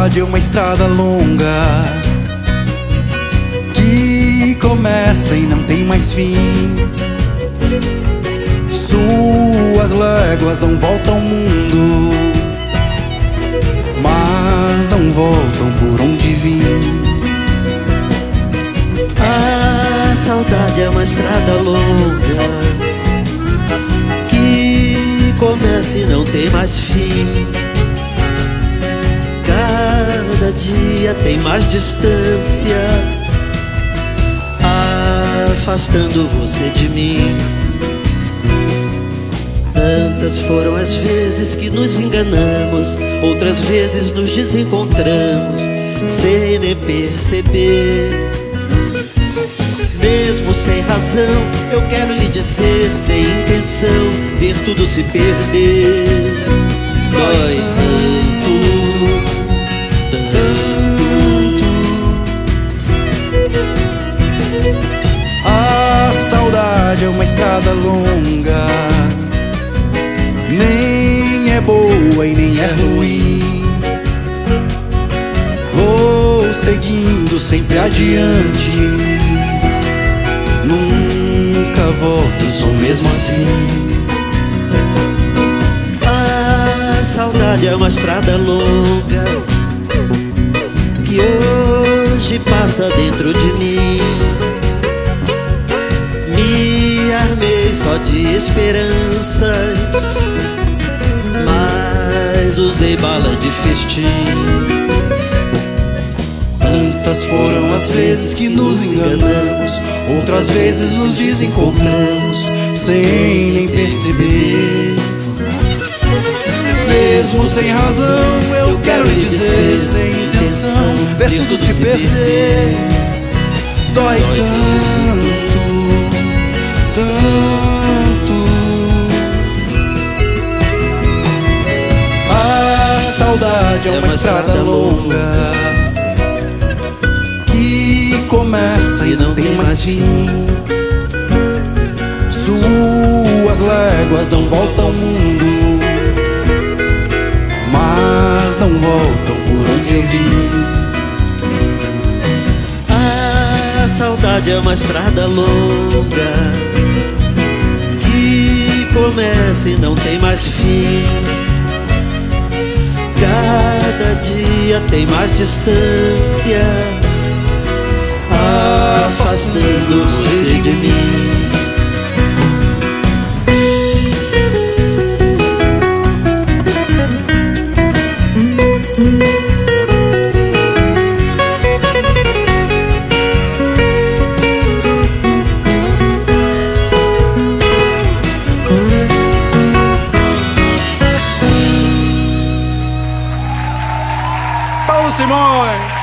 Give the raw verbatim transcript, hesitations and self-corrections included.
saudade é uma estrada longa que começa e não tem mais fim. Suas léguas dão volta ao mundo, mas não voltam por onde vim. A saudade é uma estrada longa que começa e não tem mais fim. Cada dia tem mais distância, afastando você de mim. Tantas foram as vezes que nos enganamos, outras vezes nos desencontramos sem nem perceber. Mesmo sem razão, eu quero lhe dizer, sem intenção, ver tudo se perder. Dói tanto, tanto. A saudade é uma estrada longa, nem é boa e nem é ruim. Vou seguindo sempre adiante, nunca volto, sou mesmo assim. A saudade é uma estrada longa que hoje passa dentro de mim. Me armei só de esperanças, mas usei bala de festim. Tantas foram as vezes que nos enganamos, outras vezes nos desencontramos sem nem perceber. Mesmo sem razão, eu quero lhe dizer, sem intenção, ver tudo se perder. Dói tanto, tanto. A saudade é uma estrada longa que começa e não tem mais fim. Suas léguas dão volta ao mundo, mas não voltam por onde eu vim. A saudade é uma estrada longa que começa e não tem mais fim. Cada dia tem mais distância, afastando você de mim. Paulo Simões.